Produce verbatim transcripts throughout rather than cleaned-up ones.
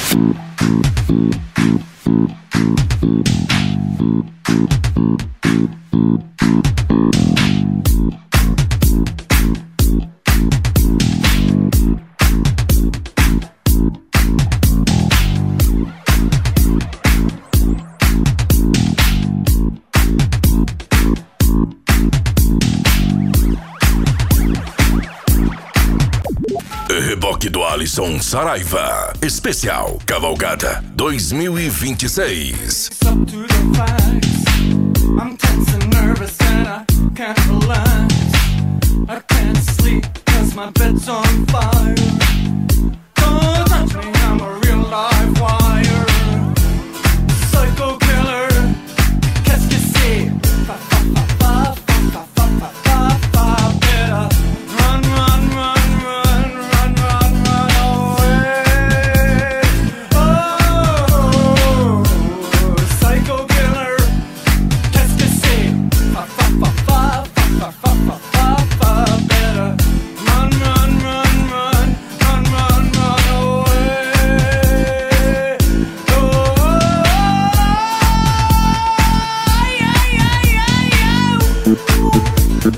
Reboque do Alisson Saraiva. Especial Cavalgada dois mil e vinte e seis. Up to the facts. I'm tense and nervous and I can't relax. I can't sleep cause my bed's on fire. Don't touch me, I'm a real live wire. Psycho killer, qu'est-ce que c'est? Fa fa fa fa fa fa fa fa fa. Better run, run, run, run, run, run, run away. Oh, psycho killer, qu'est-ce que c'est? Fa fa fa fa fa fa fa fa fa. Better run, run, run, run, run, run, run away. Oh, yeah, yeah, yeah, yeah.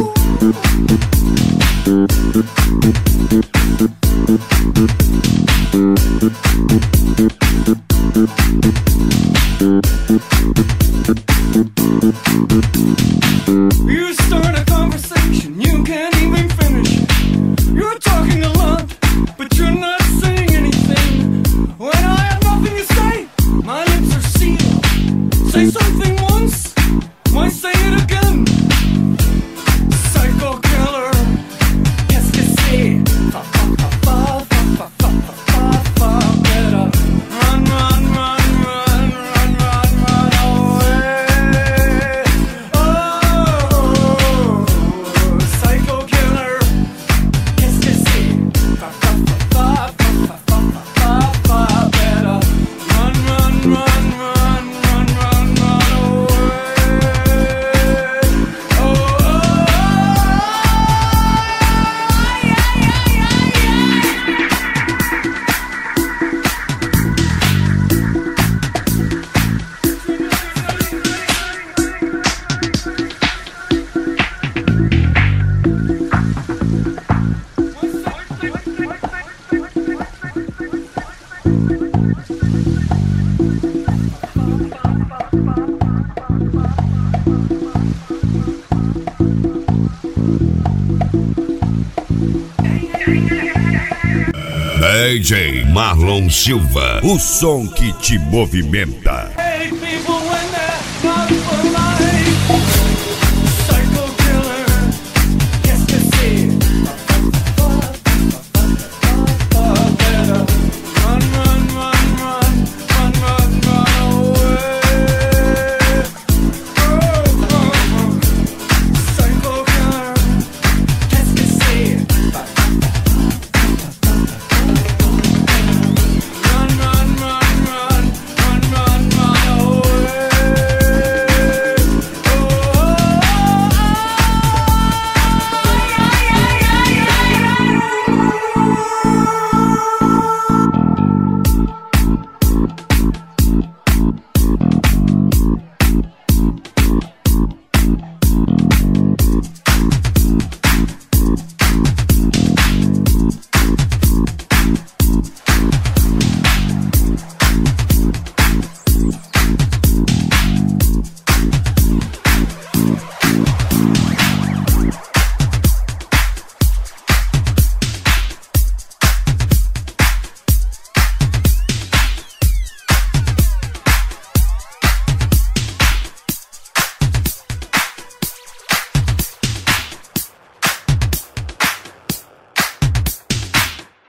You start a conversation, you can't even finish it. You're talking a lot, but you're not saying anything. When I have nothing to say, my lips are sealed. Say something once, why say it again? Psycho killer, qu'est-ce que c'est? Fa fa fa fa fa fa fa fa fa. Better run, run, run, run, run, run, run away. Oh, psycho killer, qu'est-ce que c'est? Fa fa fa fa fa fa fa fa. Better run, run, run, run, run, run, run away. Oh, oh, yeah, yeah, yeah, yeah. D J Marlon Silva, o som que te movimenta. Hey, people, when they're not for life. Psycho killer, qu'est-ce que c'est? Better run, run, run, run, run, run, run away. Oh, oh, oh. Psycho killer, qu'est-ce que c'est? Run, run, run, run, run, run, run away. Oh, yeah, yeah, yeah, yeah.